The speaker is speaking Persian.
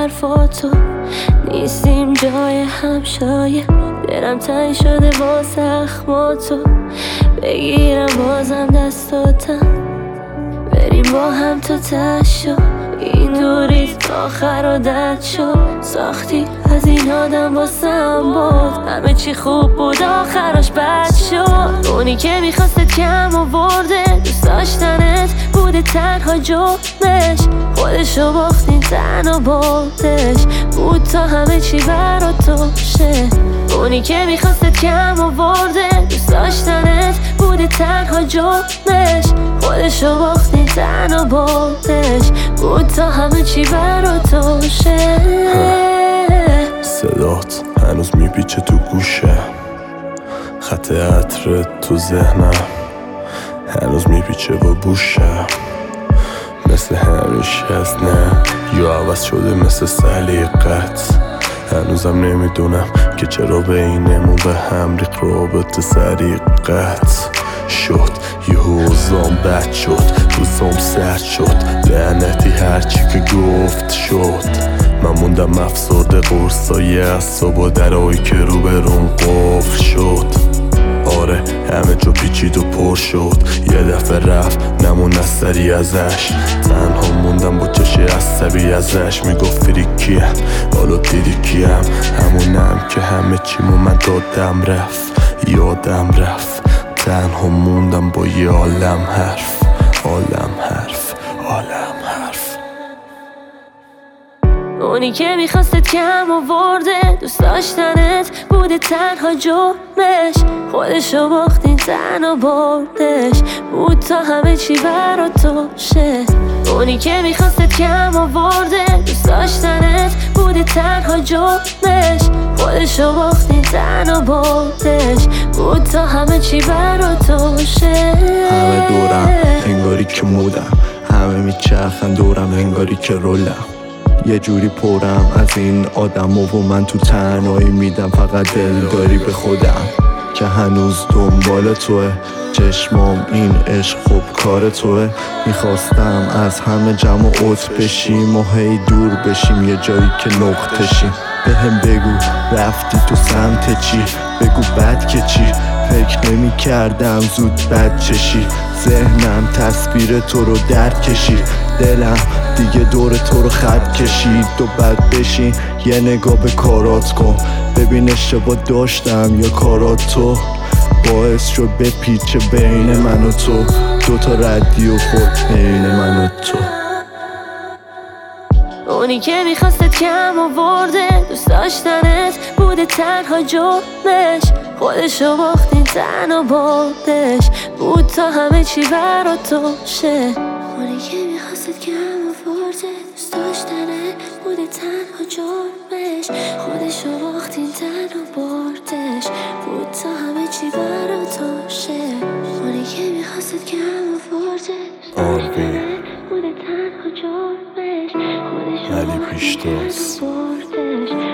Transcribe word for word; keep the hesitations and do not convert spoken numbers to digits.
حرفاتو، نیستیم جای هم شاید. دلم تنگ شده با زخماتو، بگیرم بازم دستاتم، بریم با هم تا تشو. این دوریت آخر عادت شد، ساختی از این آدم واسم بود. همه چی خوب بود آخرش بد شد. اونی که میخواستت کم آورده، دوست داشتنت بوده تنها جرمش. خودشو باختین تنها بردش، بود تا همه چی برا تو شه. اونی که میخواستت کم آورده، دوست داشتنت بوده تنها جرمش. خودشو باختین تنها بردش، بود تا همه چی برا تو شه. صدات هنوز میپیچه تو گوشه، خط عطرت تو ذهنم هنوز میپیچه با بوشم. مثل همیشه از نه یا عوض شده مثل سلیقت. هنوزم نمیدونم که چرا بینمون به هم ریخت رابطه سریقت شد. یه حوزام بد شد، روزام سرد شد، لعنتی هرچی که گفت شد. من موندم افسرده قرصای اعصاب و درایی که رو به روم قفل شد. آره همه جا پیچید و پر شد، یه دفعه رفت نمون اثری ازش. تنها موندم با چشی عصبی ازش، میگفت فریکیم حالا دیدی کیم. همونم که همه چیمو من دادم رفت، یادم رفت. تنها موندم با یه عالم حرف، عالم حرف، عالم حرف. اونی که میخواستت کم آورده، دوست داشتنت بوده تنها جرمش. خودشو باختین تنها بردش، بود تا همه چی برا تو شه. اونی که میخواستت کم آورده، دوست داشتنت بوده تنها جرمش. خودشو باختین تنها بردش، بود تا همه چی برا تو شه. همه دورم انگاری که مودم، همه میچرخن دورم انگاری که رولم. یه جوری پرم از این آدم و من تو تنهایی میدم فقط دلداری به خودم که هنوز دنبال توه. چشمام این عشق خوب کار توه. میخواستم از همه جمع و عط بشیم و هی دور بشیم یه جایی که نقطه شیم. به هم بگو رفتی تو سمت چی، بگو بد که چی. فکر نمی کردم زود بد چشی، ذهنم تصویر تو رو درد کشید. دلم دیگه دور تو رو خط کشید. و بد بشین یه نگاه به کارات کن، ببین اشتباه داشتم یا کارات تو باعث شد به پیچه بین من و تو. دوتا ردی و خود بین من و تو. اونی که میخواستت کم آورده، دوست داشتنت بوده تنها جرمش. خودشو باختین تنها بردش، بود تا همه چی برا تو شه. اونی که میخواستت کم آورده، دوست داشتنت بوده تنها جرمش. خودشو باختین تنها بردش، بود تا همه چی برا تو شه. اونی که میخواستت کم آورده، دوست داشتنت بوده تنها جرمش. علی پیشتاز.